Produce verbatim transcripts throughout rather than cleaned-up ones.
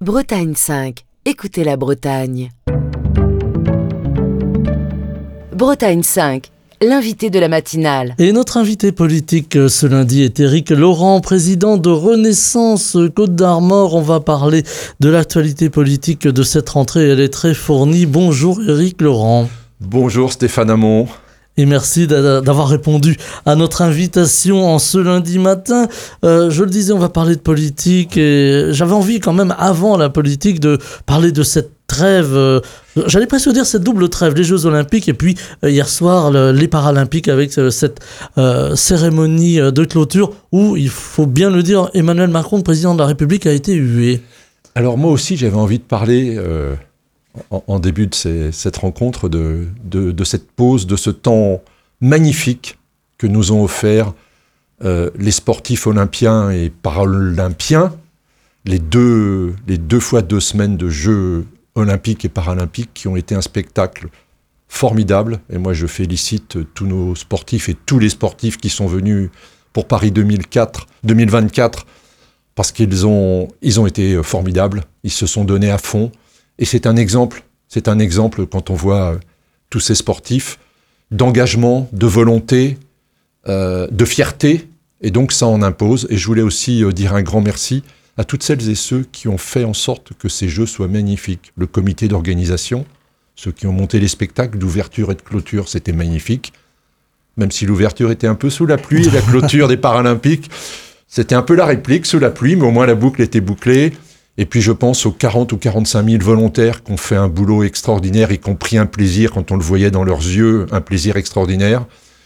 Bretagne cinq. Écoutez la Bretagne. Bretagne cinq, l'invité de la matinale. Et notre invité politique ce lundi est Éric Laurent, président de Renaissance Côte-d'Armor. On va parler de l'actualité politique de cette rentrée. Elle est très fournie. Bonjour Éric Laurent. Bonjour Stéphane Hamon. Et merci d'avoir répondu à notre invitation en ce lundi matin. Euh, je le disais, on va parler de politique et j'avais envie quand même, avant la politique, de parler de cette trêve, euh, j'allais presque dire cette double trêve, les Jeux Olympiques et puis euh, hier soir le, les Paralympiques avec euh, cette euh, cérémonie de clôture où, il faut bien le dire, Emmanuel Macron, le président de la République, a été hué. Alors moi aussi j'avais envie de parler... Euh... En, en début de ces, cette rencontre, de, de, de cette pause, de ce temps magnifique que nous ont offert euh, les sportifs olympiens et paralympiens, les deux, les deux fois deux semaines de Jeux olympiques et paralympiques qui ont été un spectacle formidable. Et moi je félicite tous nos sportifs et tous les sportifs qui sont venus pour Paris deux mille vingt-quatre parce qu'ils ont, ils ont été formidables, ils se sont donnés à fond. Et c'est un exemple, c'est un exemple quand on voit euh, tous ces sportifs d'engagement, de volonté, euh, de fierté, et donc ça en impose. Et je voulais aussi euh, dire un grand merci à toutes celles et ceux qui ont fait en sorte que ces Jeux soient magnifiques. Le comité d'organisation, ceux qui ont monté les spectacles d'ouverture et de clôture, c'était magnifique. Même si l'ouverture était un peu sous la pluie et la clôture des Paralympiques, c'était un peu la réplique sous la pluie, mais au moins la boucle était bouclée. Et puis je pense aux quarante ou quarante-cinq mille volontaires qui ont fait un boulot extraordinaire et qui ont pris un plaisir quand on le voyait dans leurs yeux, un plaisir extraordinaire.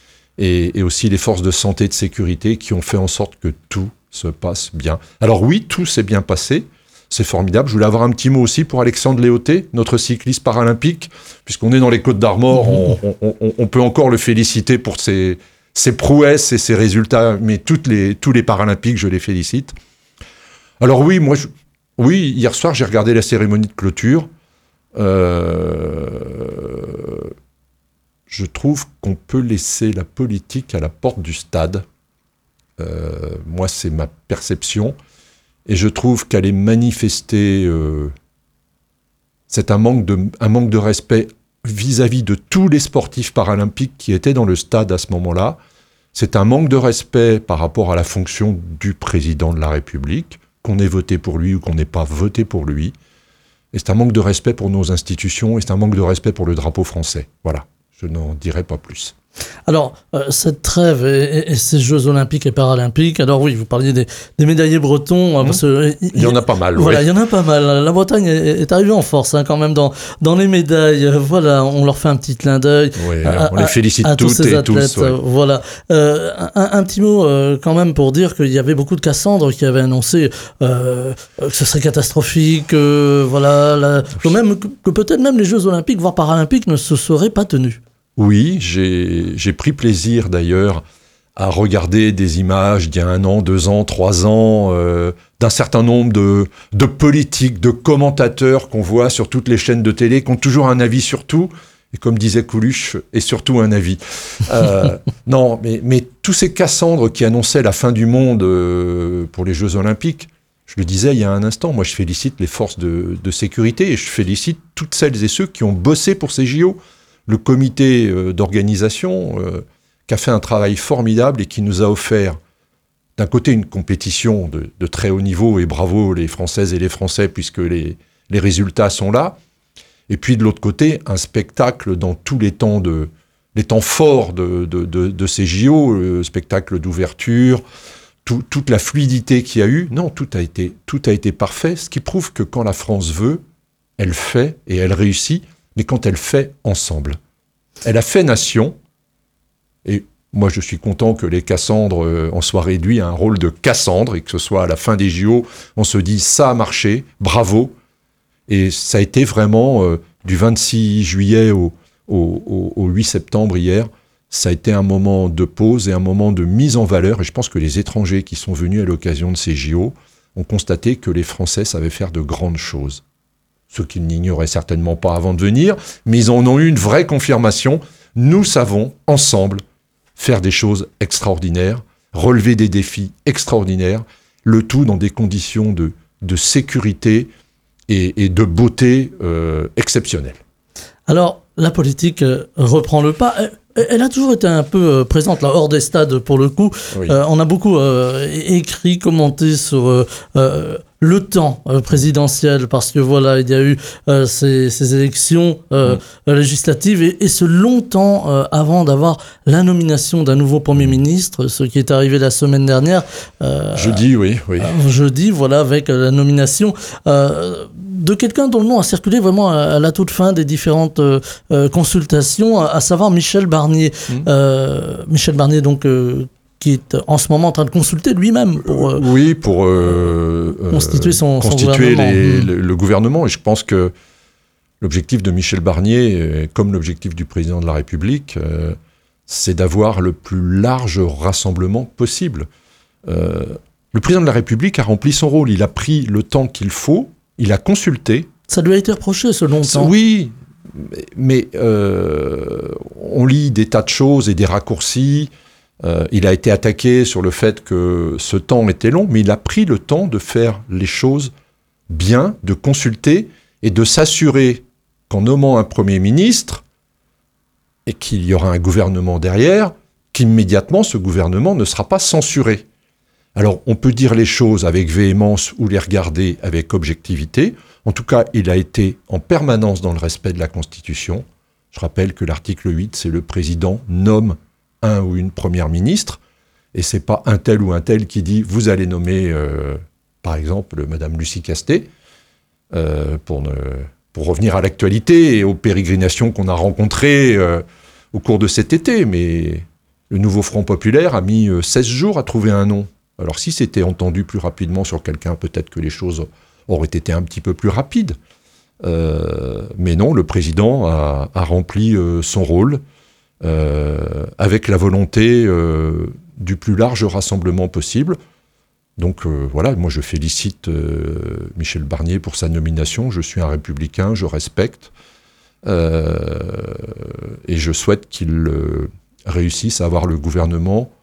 Et, et aussi les forces de santé et de sécurité qui ont fait en sorte que tout se passe bien. Alors oui, tout s'est bien passé, c'est formidable. Je voulais avoir un petit mot aussi pour Alexandre Léoté, notre cycliste paralympique. Puisqu'on est dans les Côtes-d'Armor, on, on, on, on peut encore le féliciter pour ses, ses prouesses et ses résultats, mais toutes les, tous les paralympiques, je les félicite. Alors oui, moi... Je, Oui, hier soir, j'ai regardé la cérémonie de clôture. Euh, je trouve qu'on peut laisser la politique à la porte du stade. Euh, moi, c'est ma perception. Et je trouve qu'aller manifester, euh, c'est un manque de, un manque de respect vis-à-vis de tous les sportifs paralympiques qui étaient dans le stade à ce moment-là. C'est un manque de respect par rapport à la fonction du président de la République, qu'on ait voté pour lui ou qu'on n'ait pas voté pour lui. Et c'est un manque de respect pour nos institutions et c'est un manque de respect pour le drapeau français. Voilà, je n'en dirai pas plus. Alors, euh, cette trêve et, et ces Jeux Olympiques et Paralympiques, alors oui, vous parliez des, des médaillés bretons. Mmh. Parce que, il, il y en a pas mal. Voilà, ouais. il y en a pas mal. La Bretagne est, est arrivée en force hein, quand même dans, dans les médailles. Voilà, on leur fait un petit clin d'œil. Ouais, à, on les félicite à, à toutes tous ces et athlètes, tous. Ouais. Voilà. Euh, un, un petit mot euh, quand même pour dire qu'il y avait beaucoup de Cassandre qui avaient annoncé euh, que ce serait catastrophique, euh, voilà, la, que, même, que, que peut-être même les Jeux Olympiques, voire Paralympiques, ne se seraient pas tenus. Oui, j'ai, j'ai pris plaisir d'ailleurs à regarder des images d'il y a un an, deux ans, trois ans, euh, d'un certain nombre de, de politiques, de commentateurs qu'on voit sur toutes les chaînes de télé, qui ont toujours un avis sur tout, et comme disait Coluche, et surtout un avis. Euh, non, mais, mais tous ces Cassandres qui annonçaient la fin du monde euh, pour les Jeux Olympiques, je le disais il y a un instant, moi je félicite les forces de, de sécurité, et je félicite toutes celles et ceux qui ont bossé pour ces J O. Le comité euh, d'organisation euh, qui a fait un travail formidable et qui nous a offert d'un côté une compétition de, de très haut niveau, et bravo les Françaises et les Français puisque les, les résultats sont là, et puis de l'autre côté un spectacle dans tous les temps, de, les temps forts de, de, de, de ces J O, le spectacle d'ouverture, tout, toute la fluidité qu'il y a eu. Non, tout a été, tout a été parfait, ce qui prouve que quand la France veut, elle fait et elle réussit, mais quand elle fait ensemble. Elle a fait nation, et moi je suis content que les Cassandres euh, en soient réduits à un rôle de Cassandre, et que ce soit à la fin des J O, on se dit ça a marché, bravo, et ça a été vraiment euh, du vingt-six juillet au, au, au, au huit septembre hier, ça a été un moment de pause et un moment de mise en valeur, et je pense que les étrangers qui sont venus à l'occasion de ces J O ont constaté que les Français savaient faire de grandes choses. Ceux qui n'ignoraient certainement pas avant de venir, mais ils en ont eu une vraie confirmation. Nous savons, ensemble, faire des choses extraordinaires, relever des défis extraordinaires, le tout dans des conditions de, de sécurité et, et de beauté euh, exceptionnelle. Alors, la politique euh, reprend le pas. Elle, elle a toujours été un peu euh, présente, là, hors des stades, pour le coup. Oui. Euh, on a beaucoup euh, écrit, commenté sur euh, euh, le temps euh, présidentiel, parce que voilà, il y a eu euh, ces, ces élections euh, mmh. législatives, et, et ce long temps euh, avant d'avoir la nomination d'un nouveau Premier ministre, ce qui est arrivé la semaine dernière. Euh, jeudi, oui. oui. Euh, jeudi, voilà, avec euh, la nomination euh, de quelqu'un dont le nom a circulé vraiment à, à la toute fin des différentes euh, euh, consultations, à, à savoir Michel Barnier. Mmh. Euh, Michel Barnier, donc... Euh, qui est en ce moment en train de consulter lui-même pour euh, oui pour euh, constituer son, constituer son gouvernement. Les, le, le gouvernement. Et je pense que l'objectif de Michel Barnier, comme l'objectif du président de la République, euh, c'est d'avoir le plus large rassemblement possible. Euh, le président de la République a rempli son rôle. Il a pris le temps qu'il faut. Il a consulté. Ça lui a été reproché ce long temps. Oui, mais, mais euh, on lit des tas de choses et des raccourcis. Euh, il a été attaqué sur le fait que ce temps était long, mais il a pris le temps de faire les choses bien, de consulter et de s'assurer qu'en nommant un Premier ministre et qu'il y aura un gouvernement derrière, qu'immédiatement ce gouvernement ne sera pas censuré. Alors on peut dire les choses avec véhémence ou les regarder avec objectivité. En tout cas, il a été en permanence dans le respect de la Constitution. Je rappelle que l'article huit, c'est le président nomme un ou une première ministre, et c'est pas un tel ou un tel qui dit vous allez nommer, euh, par exemple, Madame Lucie Castet, euh, pour, ne, pour revenir à l'actualité et aux pérégrinations qu'on a rencontrées euh, au cours de cet été. Mais le nouveau Front Populaire a mis euh, seize jours à trouver un nom. Alors si c'était entendu plus rapidement sur quelqu'un, peut-être que les choses auraient été un petit peu plus rapides. Euh, mais non, le président a, a rempli euh, son rôle. Euh, avec la volonté euh, du plus large rassemblement possible. Donc euh, voilà, moi je félicite euh, Michel Barnier pour sa nomination. Je suis un républicain, je respecte euh, et je souhaite qu'il euh, réussisse à avoir le gouvernement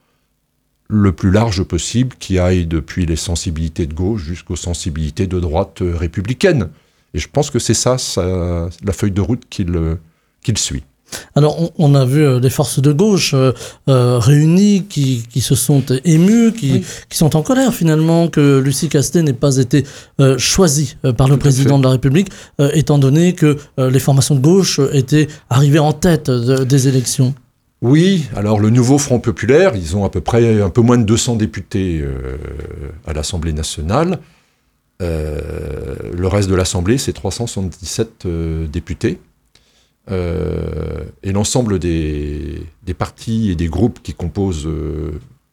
le plus large possible, qui aille depuis les sensibilités de gauche jusqu'aux sensibilités de droite euh, républicaine. Et je pense que c'est ça, ça la feuille de route qu'il, euh, qu'il suit. Alors, on, on a vu euh, des forces de gauche euh, euh, réunies qui, qui se sont émues, qui, oui. qui sont en colère finalement que Lucie Castet n'ait pas été euh, choisie euh, par le Tout président de la République, euh, étant donné que euh, les formations de gauche étaient arrivées en tête de, des élections. Oui, alors le nouveau Front Populaire, ils ont à peu près un peu moins de deux cents députés euh, à l'Assemblée nationale. Euh, le reste de l'Assemblée, c'est trois cent soixante-dix-sept euh, députés. Euh, et l'ensemble des, des partis et des groupes qui composent euh,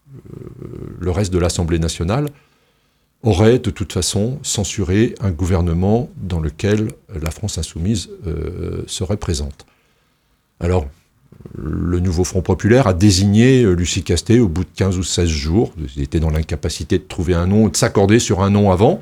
le reste de l'Assemblée nationale auraient de toute façon censuré un gouvernement dans lequel la France insoumise euh, serait présente. Alors, le nouveau Front Populaire a désigné Lucie Castet au bout de quinze ou seize jours. Ils étaient dans l'incapacité de trouver un nom, de s'accorder sur un nom avant.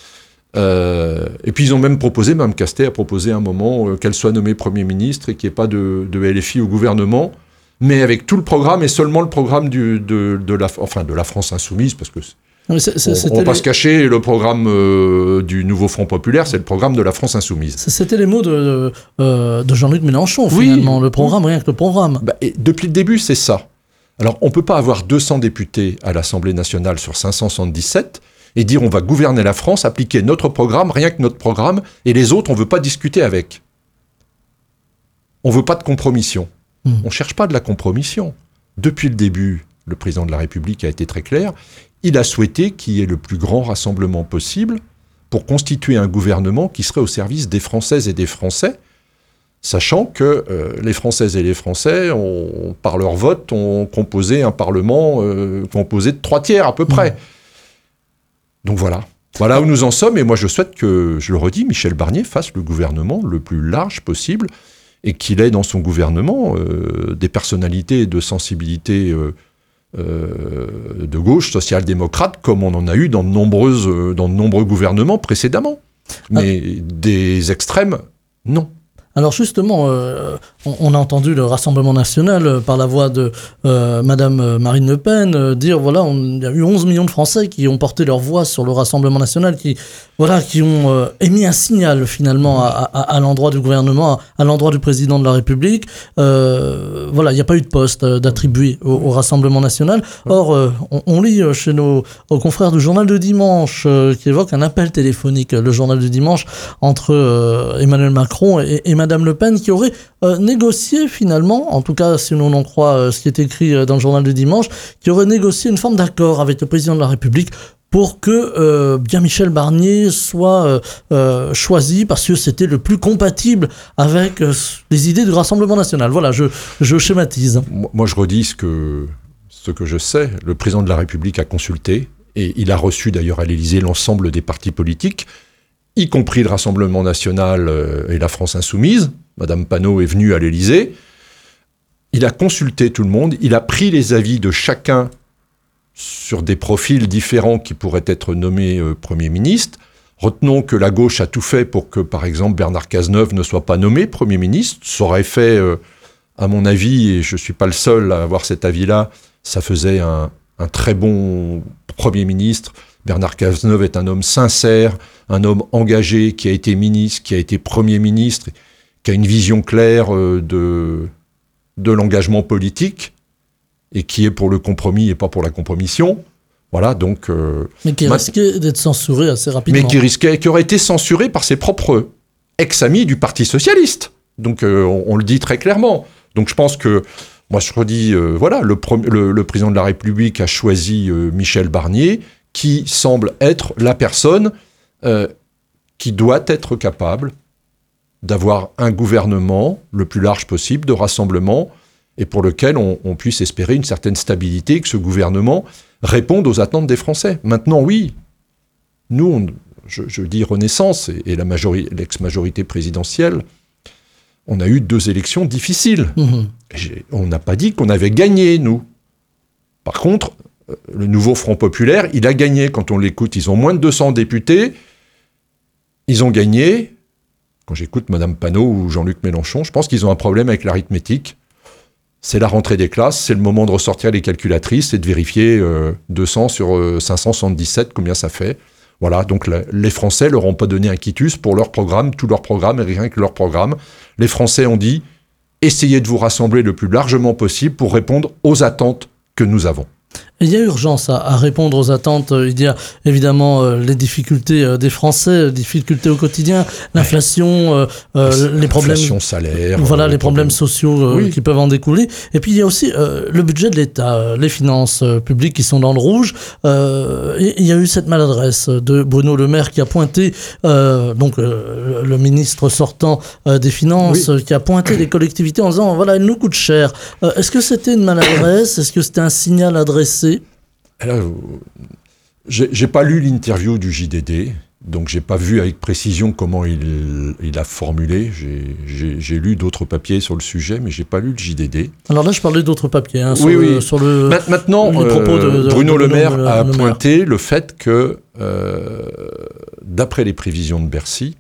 Euh, et puis ils ont même proposé, Mme Castet a proposé à un moment euh, qu'elle soit nommée Premier ministre et qu'il n'y ait pas de, de L F I au gouvernement, mais avec tout le programme et seulement le programme du, de, de, la, enfin, de la France insoumise, parce que c'est, c'est, on ne va pas les... se cacher, le programme euh, du nouveau Front Populaire, c'est le programme de la France insoumise. C'était les mots de, de, de Jean-Luc Mélenchon, finalement, oui, le programme, oui. Rien que le programme. Bah, et depuis le début, c'est ça. Alors on ne peut pas avoir deux cents députés à l'Assemblée nationale sur cinq cent soixante-dix-sept et dire on va gouverner la France, appliquer notre programme, rien que notre programme, et les autres, on ne veut pas discuter avec. On ne veut pas de compromission. Mmh. On ne cherche pas de la compromission. Depuis le début, le président de la République a été très clair. Il a souhaité qu'il y ait le plus grand rassemblement possible pour constituer un gouvernement qui serait au service des Françaises et des Français, sachant que euh, les Françaises et les Français, ont, par leur vote, ont composé un Parlement euh, composé de trois tiers à peu près. Mmh. Donc voilà, voilà où nous en sommes, et moi je souhaite que, je le redis, Michel Barnier fasse le gouvernement le plus large possible, et qu'il ait dans son gouvernement euh, des personnalités de sensibilité euh, euh, de gauche, social-démocrate, comme on en a eu dans de, nombreuses, euh, dans de nombreux gouvernements précédemment. Mais ah. des extrêmes, non. Alors justement, euh, on, on a entendu le Rassemblement national euh, par la voix de euh, Madame Marine Le Pen euh, dire voilà, on, il y a eu onze millions de Français qui ont porté leur voix sur le Rassemblement national, qui voilà, qui ont euh, émis un signal finalement à, à, à l'endroit du gouvernement, à, à l'endroit du président de la République. Euh, voilà, il n'y a pas eu de poste euh, d'attribué au, au Rassemblement national. Or, euh, on, on lit euh, chez nos confrères du Journal du Dimanche euh, qui évoque un appel téléphonique, le Journal du Dimanche, entre euh, Emmanuel Macron et, et Madame Le Pen, qui aurait euh, négocié finalement, en tout cas si l'on en croit euh, ce qui est écrit euh, dans le Journal du Dimanche, qui aurait négocié une forme d'accord avec le président de la République pour que euh, bien Michel Barnier soit euh, euh, choisi parce que c'était le plus compatible avec euh, les idées du Rassemblement national. Voilà, je, je schématise. Moi, je redis ce que, ce que je sais. Le président de la République a consulté, et il a reçu d'ailleurs à l'Élysée l'ensemble des partis politiques, y compris le Rassemblement national et la France insoumise. Madame Panot est venue à l'Élysée. Il a consulté tout le monde, il a pris les avis de chacun sur des profils différents qui pourraient être nommés euh, Premier ministre. Retenons que la gauche a tout fait pour que, par exemple, Bernard Cazeneuve ne soit pas nommé Premier ministre. Ça aurait fait, euh, à mon avis, et je ne suis pas le seul à avoir cet avis-là, ça faisait un, un très bon Premier ministre. Bernard Cazeneuve est un homme sincère, un homme engagé, qui a été ministre, qui a été Premier ministre, qui a une vision claire euh, de, de l'engagement politique, et qui est pour le compromis et pas pour la compromission. Voilà, donc... Euh, mais qui risquait d'être censuré assez rapidement. Mais qui risquait, qui aurait été censuré par ses propres ex-amis du Parti socialiste. Donc, euh, on, on le dit très clairement. Donc, je pense que, moi, je redis, euh, voilà, le, le, le président de la République a choisi euh, Michel Barnier, qui semble être la personne euh, qui doit être capable d'avoir un gouvernement le plus large possible, de rassemblement, et pour lequel on, on puisse espérer une certaine stabilité, que ce gouvernement réponde aux attentes des Français. Maintenant, oui, nous, on, je, je dis Renaissance et, et la majori- l'ex-majorité présidentielle, on a eu deux élections difficiles. Mmh. On n'a pas dit qu'on avait gagné, nous. Par contre, le nouveau Front populaire, il a gagné. Quand on l'écoute, ils ont moins de deux cents députés. Ils ont gagné. Quand j'écoute Mme Panot ou Jean-Luc Mélenchon, je pense qu'ils ont un problème avec l'arithmétique. C'est la rentrée des classes, c'est le moment de ressortir les calculatrices et de vérifier euh, deux cents sur euh, cinq cent soixante-dix-sept, combien ça fait. Voilà, donc la, les Français leur ont pas donné un quitus pour leur programme, tout leur programme et rien que leur programme. Les Français ont dit, essayez de vous rassembler le plus largement possible pour répondre aux attentes que nous avons. Il y a urgence à, à répondre aux attentes. Il y a évidemment euh, les difficultés euh, des Français, les difficultés au quotidien, l'inflation, euh, euh, les problèmes, l'inflation salaire, voilà, euh, les problèmes, problèmes sociaux euh, oui. qui peuvent en découler. Et puis il y a aussi euh, le budget de l'État, euh, les finances euh, publiques qui sont dans le rouge. Euh, et il y a eu cette maladresse de Bruno Le Maire qui a pointé, euh, donc euh, le ministre sortant euh, des Finances, oui. qui a pointé les collectivités en disant voilà, elles nous coûtent cher. Euh, est-ce que c'était une maladresse ? Est-ce que c'était un signal adressé ? Alors, j'ai, j'ai pas lu l'interview du J D D, donc j'ai pas vu avec précision comment il, il a formulé. J'ai, j'ai, j'ai lu d'autres papiers sur le sujet, mais j'ai pas lu le J D D. Alors là, je parlais d'autres papiers. Hein, sur oui, le, oui. Sur le, Maintenant, les propos de, euh, de, Bruno de, de, Le Maire de, de, a de, de pointé Maire. le fait que, euh, d'après les prévisions de Bercy,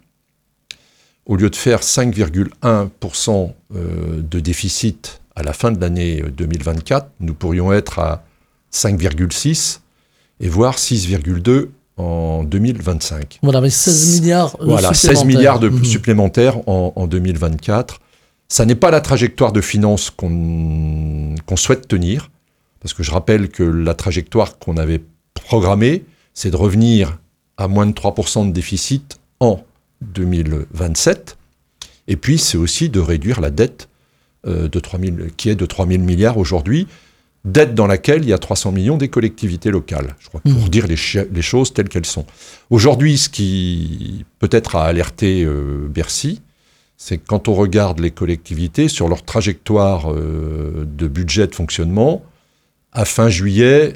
au lieu de faire cinq virgule un pour cent de déficit à la fin de l'année deux mille vingt-quatre, nous pourrions être à cinq virgule six et voire six virgule deux en deux mille vingt-cinq. Voilà, mais seize milliards de voilà, seize milliards de mmh. supplémentaires en, en deux mille vingt-quatre. Ça n'est pas la trajectoire de finances qu'on, qu'on souhaite tenir, parce que je rappelle que la trajectoire qu'on avait programmée, c'est de revenir à moins de trois pour cent de déficit en deux mille vingt-sept, et puis c'est aussi de réduire la dette euh, de trois mille, qui est de trois mille milliards aujourd'hui, dette dans laquelle il y a trois cents millions des collectivités locales. Je crois que pour mmh. dire les, ch- les choses telles qu'elles sont. Aujourd'hui, ce qui peut-être a alerté euh, Bercy, c'est que quand on regarde les collectivités sur leur trajectoire euh, de budget de fonctionnement, à fin juillet,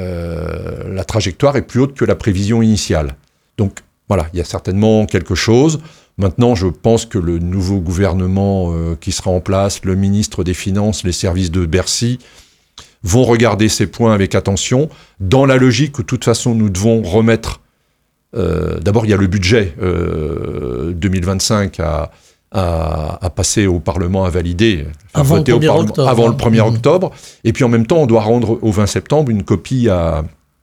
euh, la trajectoire est plus haute que la prévision initiale. Donc voilà, il y a certainement quelque chose. Maintenant, je pense que le nouveau gouvernement euh, qui sera en place, le ministre des Finances, les services de Bercy, vont regarder ces points avec attention, dans la logique où, de toute façon, nous devons remettre... Euh, d'abord, il y a le budget euh, deux mille vingt-cinq à, à, à passer au Parlement, à valider, à avant voter le au premier Parlement octobre. avant le premier Mmh. octobre. Et puis en même temps, on doit rendre au vingt septembre une copie à,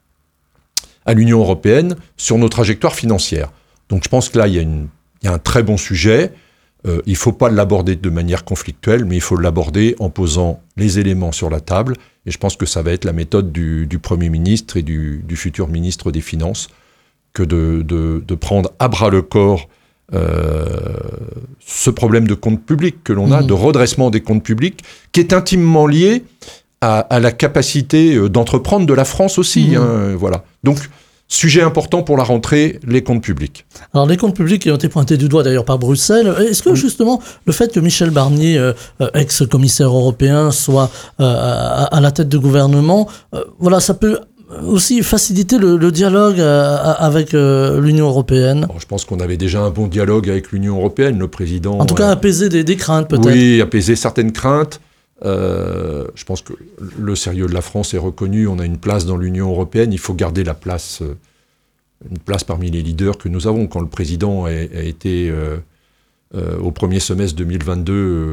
à l'Union européenne sur nos trajectoires financières. Donc je pense que là, il y a, une, il y a un très bon sujet. Euh, il ne faut pas l'aborder de manière conflictuelle, mais il faut l'aborder en posant les éléments sur la table. Et je pense que ça va être la méthode du, du Premier ministre et du, du futur ministre des Finances, que de, de, de prendre à bras le corps euh, ce problème de compte public que l'on a, mmh. de redressement des comptes publics, qui est intimement lié à, à la capacité d'entreprendre de la France aussi. Mmh. Hein, voilà. Donc, sujet important pour la rentrée, les comptes publics. Alors les comptes publics qui ont été pointés du doigt d'ailleurs par Bruxelles, est-ce que justement le fait que Michel Barnier, euh, ex-commissaire européen, soit euh, à, à la tête du gouvernement, euh, voilà, ça peut aussi faciliter le, le dialogue euh, avec euh, l'Union européenne? Alors, je pense qu'on avait déjà un bon dialogue avec l'Union européenne, le président... En tout cas, euh, apaiser des, des craintes peut-être. Oui, apaiser certaines craintes. Euh, je pense que le sérieux de la France est reconnu, on a une place dans l'Union européenne, il faut garder la place, euh, une place parmi les leaders que nous avons. Quand le président a, a été euh, euh, au premier semestre deux mille vingt-deux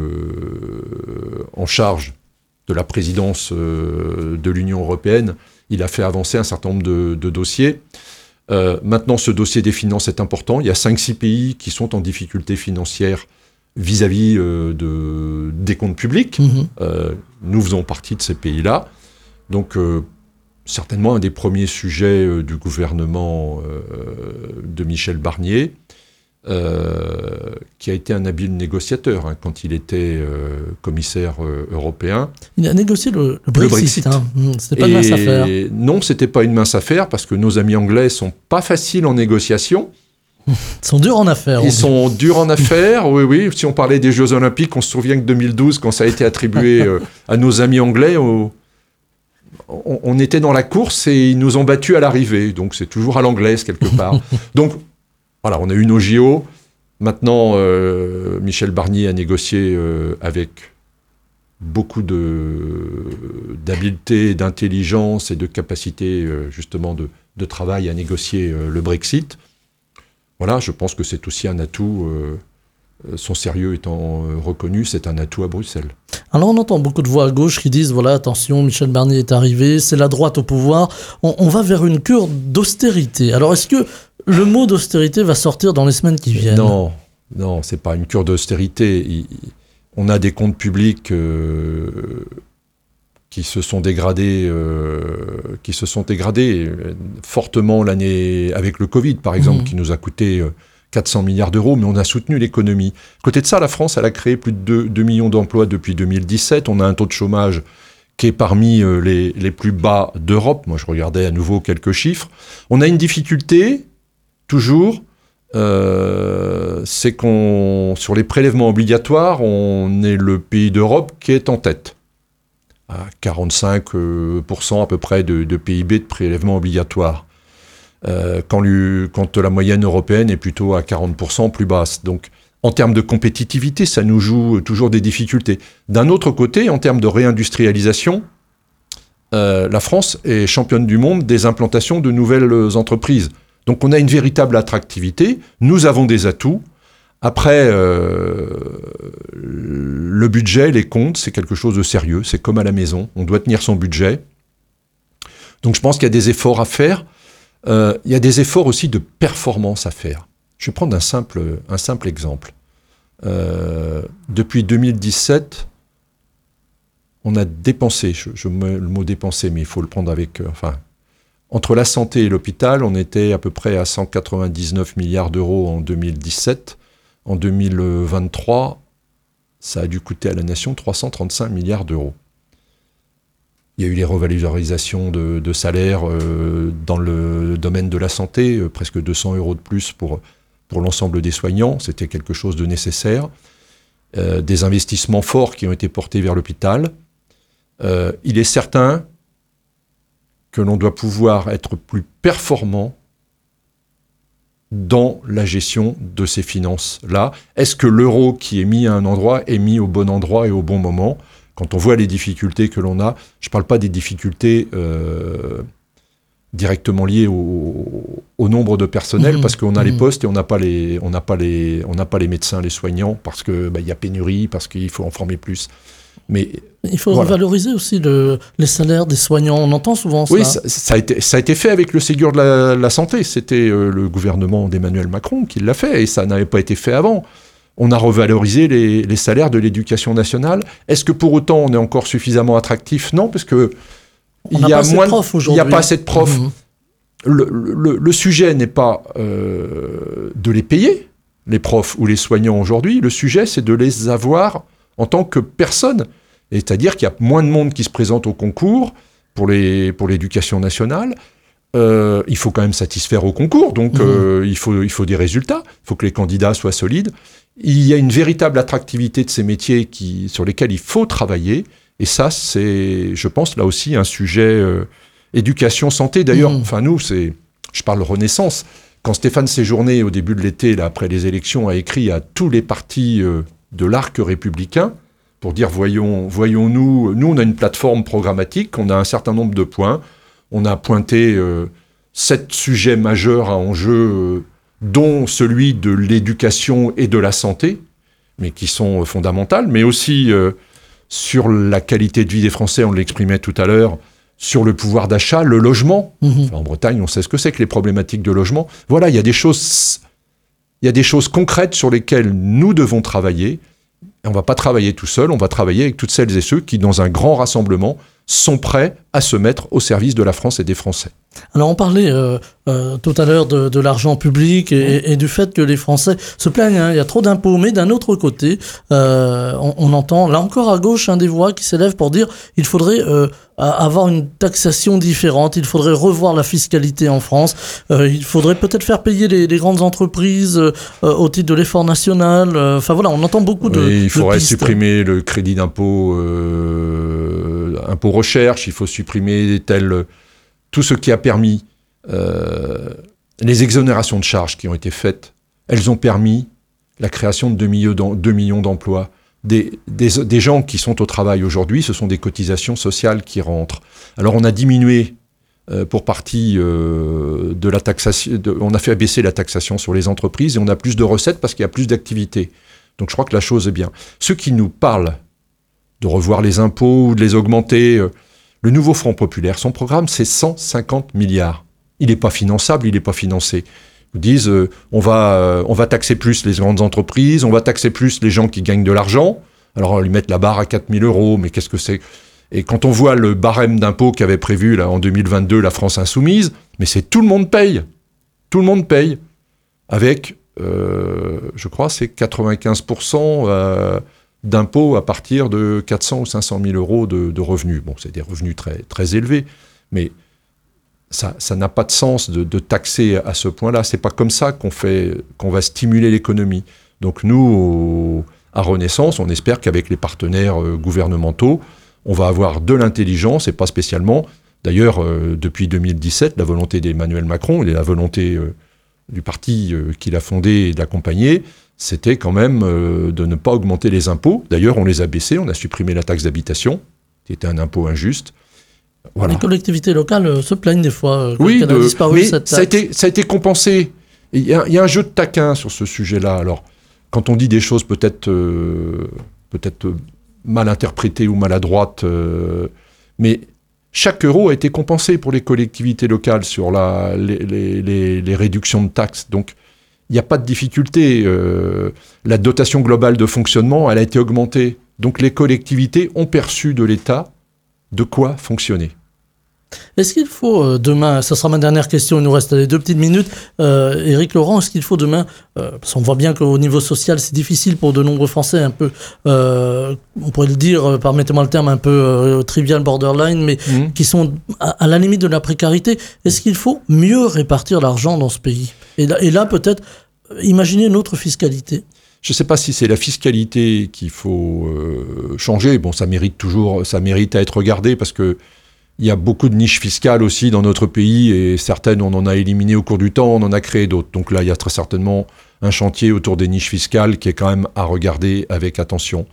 euh, en charge de la présidence euh, de l'Union européenne, il a fait avancer un certain nombre de, de dossiers. Euh, maintenant, ce dossier des finances est important. Il y a cinq six pays qui sont en difficulté financière vis-à-vis euh, de, des comptes publics. Mmh. Euh, nous faisons partie de ces pays-là. Donc, euh, certainement un des premiers sujets euh, du gouvernement euh, de Michel Barnier, euh, qui a été un habile négociateur hein, quand il était euh, commissaire euh, européen. Il a négocié le, le Brexit. Le Brexit. Hein. C'était pas Et une mince affaire. Non, c'était pas une mince affaire parce que nos amis anglais sont pas faciles en négociation. Ils sont durs en affaires. Ils sont durs en affaires, oui, oui. Si on parlait des Jeux Olympiques, on se souvient que deux mille douze, quand ça a été attribué euh, à nos amis anglais, au, on, on était dans la course et ils nous ont battus à l'arrivée. Donc c'est toujours à l'anglaise quelque part. Donc voilà, on a eu nos J O. Maintenant, euh, Michel Barnier a négocié euh, avec beaucoup de, d'habileté, d'intelligence et de capacité euh, justement de, de travail à négocier euh, le Brexit. Voilà, je pense que c'est aussi un atout, euh, son sérieux étant euh, reconnu, c'est un atout à Bruxelles. Alors on entend beaucoup de voix à gauche qui disent, voilà, attention, Michel Barnier est arrivé, c'est la droite au pouvoir, on, on va vers une cure d'austérité. Alors est-ce que le mot d'austérité va sortir dans les semaines qui viennent? Non, non, c'est pas une cure d'austérité. Il, on a des comptes publics euh, qui se sont dégradés, euh, qui se sont dégradés fortement l'année avec le Covid, par exemple, mmh. qui nous a coûté euh, quatre cents milliards d'euros, mais on a soutenu l'économie. À côté de ça, la France, elle a créé plus de deux millions d'emplois depuis deux mille dix-sept. On a un taux de chômage qui est parmi euh, les, les plus bas d'Europe. Moi, je regardais à nouveau quelques chiffres. On a une difficulté, toujours, euh, c'est qu'on, sur les prélèvements obligatoires, on est le pays d'Europe qui est en tête. À quarante-cinq pour cent à peu près de, de P I B de prélèvements obligatoires, euh, quand, lui, quand la moyenne européenne est plutôt à quarante pour cent plus basse. Donc, en termes de compétitivité, ça nous joue toujours des difficultés. D'un autre côté, en termes de réindustrialisation, euh, la France est championne du monde des implantations de nouvelles entreprises. Donc, on a une véritable attractivité, nous avons des atouts. Après, euh, le budget, les comptes, c'est quelque chose de sérieux. C'est comme à la maison, on doit tenir son budget. Donc je pense qu'il y a des efforts à faire. Euh, il y a des efforts aussi de performance à faire. Je vais prendre un simple, un simple exemple. Euh, depuis deux mille dix-sept, on a dépensé, je, je mets le mot dépenser, mais il faut le prendre avec... Euh, enfin, entre la santé et l'hôpital, on était à peu près à cent quatre-vingt-dix-neuf milliards d'euros en deux mille dix-sept. En deux mille vingt-trois, ça a dû coûter à la nation trois cent trente-cinq milliards d'euros. Il y a eu les revalorisations de, de salaires euh, dans le domaine de la santé, euh, presque deux cents euros de plus pour, pour l'ensemble des soignants. C'était quelque chose de nécessaire. Euh, des investissements forts qui ont été portés vers l'hôpital. Euh, il est certain que l'on doit pouvoir être plus performant dans la gestion de ces finances-là. Est-ce que l'euro qui est mis à un endroit est mis au bon endroit et au bon moment? Quand on voit les difficultés que l'on a, je ne parle pas des difficultés euh, directement lié au, au nombre de personnel, mmh. parce qu'on a mmh. les postes et on n'a pas les, on n'a pas les, on n'a pas les médecins, les soignants, parce que bah, y a pénurie, parce qu'il faut en former plus. Mais il faut voilà. revaloriser aussi le, les salaires des soignants. On entend souvent ça. Oui, ça, ça, a été, ça a été fait avec le Ségur de la, la santé. C'était euh, le gouvernement d'Emmanuel Macron qui l'a fait, et ça n'avait pas été fait avant. On a revalorisé les, les salaires de l'éducation nationale. Est-ce que pour autant on est encore suffisamment attractif ? Non, parce que on il y a moins, il n'y a pas assez de profs. Mmh. Le, le, le sujet n'est pas euh, de les payer, les profs ou les soignants aujourd'hui. Le sujet, c'est de les avoir en tant que personnes. Et c'est-à-dire qu'il y a moins de monde qui se présente au concours pour, les, pour l'éducation nationale. Euh, il faut quand même satisfaire au concours, donc mmh. euh, il, faut, il faut des résultats, il faut que les candidats soient solides. Il y a une véritable attractivité de ces métiers qui, sur lesquels il faut travailler. Et ça, c'est, je pense, là aussi, un sujet euh, éducation, santé. D'ailleurs, mmh. enfin nous, c'est, je parle Renaissance. Quand Stéphane Séjourné, au début de l'été, là, après les élections, a écrit à tous les partis euh, de l'arc républicain pour dire, voyons, voyons-nous, nous, on a une plateforme programmatique, on a un certain nombre de points. On a pointé euh, sept sujets majeurs à enjeu, euh, dont celui de l'éducation et de la santé, mais qui sont euh, fondamentales, mais aussi euh, sur la qualité de vie des Français, on l'exprimait tout à l'heure, sur le pouvoir d'achat, le logement. Mmh. Enfin, en Bretagne, on sait ce que c'est que les problématiques de logement. Voilà, il y a des choses, il y a des choses concrètes sur lesquelles nous devons travailler. Et on ne va pas travailler tout seul, on va travailler avec toutes celles et ceux qui, dans un grand rassemblement, sont prêts à se mettre au service de la France et des Français. Alors on parlait euh, euh, tout à l'heure de, de l'argent public et, mmh. et, et du fait que les Français se plaignent, hein, il y a trop d'impôts, mais d'un autre côté, euh, on, on entend là encore à gauche hein, des voix qui s'élèvent pour dire qu'il faudrait euh, avoir une taxation différente, il faudrait revoir la fiscalité en France, euh, il faudrait peut-être faire payer les, les grandes entreprises euh, au titre de l'effort national, enfin euh, voilà, on entend beaucoup de oui, il faudrait de supprimer le crédit d'impôt, euh, impôt recherche, il faut supprimer tel... Tout ce qui a permis, euh, les exonérations de charges qui ont été faites, elles ont permis la création de deux millions d'emplois. Des, des, des gens qui sont au travail aujourd'hui, ce sont des cotisations sociales qui rentrent. Alors on a diminué euh, pour partie euh, de la taxation, de, on a fait baisser la taxation sur les entreprises et on a plus de recettes parce qu'il y a plus d'activités. Donc je crois que la chose est bien. Ceux qui nous parlent de revoir les impôts ou de les augmenter... Euh, Le nouveau Front Populaire, son programme, c'est cent cinquante milliards. Il n'est pas finançable, il n'est pas financé. Ils disent, euh, on, va, euh, on va taxer plus les grandes entreprises, on va taxer plus les gens qui gagnent de l'argent. Alors, on va lui mettre la barre à quatre mille euros, mais qu'est-ce que c'est ? Et quand on voit le barème d'impôt qu'avait prévu là, en deux mille vingt-deux la France Insoumise, mais c'est tout le monde paye. Tout le monde paye. Avec, euh, je crois, c'est quatre-vingt-quinze pour cent... Euh, d'impôts à partir de quatre cents ou cinq cent mille euros de, de revenus. Bon, c'est des revenus très, très élevés, mais ça, ça n'a pas de sens de, de taxer à ce point-là. C'est pas comme ça qu'on fait, qu'on va stimuler l'économie. Donc nous, au, à Renaissance, on espère qu'avec les partenaires euh, gouvernementaux, on va avoir de l'intelligence et pas spécialement. D'ailleurs, euh, depuis deux mille dix-sept, la volonté d'Emmanuel Macron et la volonté euh, du parti euh, qu'il a fondé et d'accompagner, c'était quand même euh, de ne pas augmenter les impôts. D'ailleurs, on les a baissés, on a supprimé la taxe d'habitation, qui était un impôt injuste. Voilà. Les collectivités locales euh, se plaignent des fois euh, oui, qu'elle de, a disparu mais cette taxe. Ça a été, ça a été compensé. Il y, y a un jeu de taquin sur ce sujet-là. Alors, quand on dit des choses peut-être, euh, peut-être mal interprétées ou maladroites, euh, mais chaque euro a été compensé pour les collectivités locales sur la, les, les, les, les réductions de taxes. Donc, il n'y a pas de difficulté. Euh, la dotation globale de fonctionnement, elle a été augmentée. Donc les collectivités ont perçu de l'État de quoi fonctionner. Est-ce qu'il faut euh, demain, ça sera ma dernière question, il nous reste les deux petites minutes, euh, Éric Laurent, est-ce qu'il faut demain, euh, parce qu'on voit bien qu'au niveau social c'est difficile pour de nombreux Français, un peu, euh, on pourrait le dire, euh, permettez-moi le terme, un peu euh, trivial, borderline, mais mmh. qui sont à, à la limite de la précarité, est-ce qu'il faut mieux répartir l'argent dans ce pays ? Et là, et là peut-être, imaginez une autre fiscalité. Je ne sais pas si c'est la fiscalité qu'il faut euh, changer. Bon, ça mérite toujours, ça mérite à être regardé parce que il y a beaucoup de niches fiscales aussi dans notre pays et certaines on en a éliminé au cours du temps, on en a créé d'autres. Donc là, il y a très certainement un chantier autour des niches fiscales qui est quand même à regarder avec attention.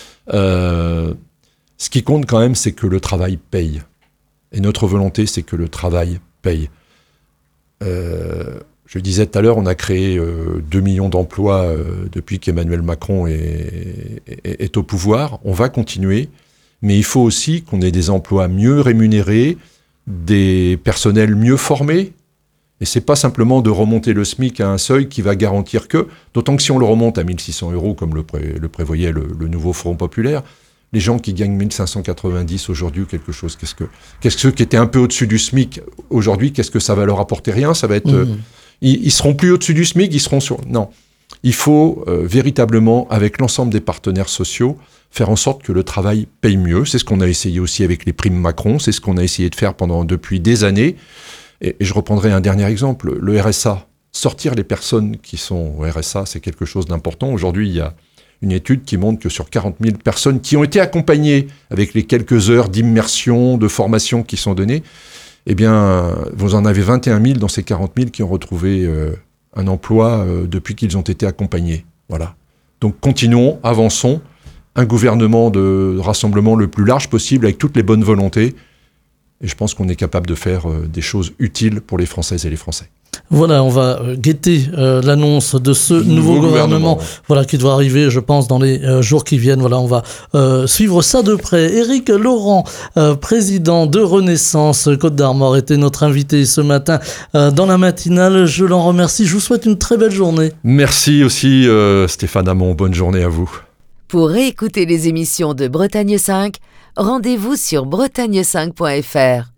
Euh, ce qui compte quand même, c'est que le travail paye. Et notre volonté, c'est que le travail paye. Euh, je le disais tout à l'heure, on a créé euh, deux millions d'emplois euh, depuis qu'Emmanuel Macron est, est, est au pouvoir. On va continuer, mais il faut aussi qu'on ait des emplois mieux rémunérés, des personnels mieux formés. Et c'est pas simplement de remonter le SMIC à un seuil qui va garantir que, d'autant que si on le remonte à mille six cents euros, comme le, pré, le prévoyait le, le nouveau Front populaire, les gens qui gagnent mille cinq cent quatre-vingt-dix aujourd'hui, quelque chose, qu'est-ce que, qu'est-ce que ceux qui étaient un peu au-dessus du SMIC aujourd'hui, qu'est-ce que ça va leur apporter? Rien, ça va être, mmh. euh, ils, ils seront plus au-dessus du SMIC, ils seront sur, non. Il faut euh, véritablement, avec l'ensemble des partenaires sociaux, faire en sorte que le travail paye mieux. C'est ce qu'on a essayé aussi avec les primes Macron, c'est ce qu'on a essayé de faire pendant, depuis des années. Et, et je reprendrai un dernier exemple, le R S A. Sortir les personnes qui sont au R S A, c'est quelque chose d'important. Aujourd'hui, il y a une étude qui montre que sur quarante mille personnes qui ont été accompagnées avec les quelques heures d'immersion, de formation qui sont données, eh bien, vous en avez vingt et un mille dans ces quarante mille qui ont retrouvé euh, un emploi euh, depuis qu'ils ont été accompagnés. Voilà. Donc, continuons, avançons. Un gouvernement de rassemblement le plus large possible avec toutes les bonnes volontés. Et je pense qu'on est capable de faire euh, des choses utiles pour les Françaises et les Français. Voilà, on va guetter euh, l'annonce de ce nouveau, nouveau gouvernement, gouvernement, voilà, qui doit arriver, je pense, dans les euh, jours qui viennent. Voilà, on va euh, suivre ça de près. Éric Laurent, euh, président de Renaissance Côte d'Armor, était notre invité ce matin euh, dans la matinale. Je l'en remercie. Je vous souhaite une très belle journée. Merci aussi, euh, Stéphane Hamon. Bonne journée à vous. Pour réécouter les émissions de Bretagne cinq, rendez-vous sur bretagne cinq point f r.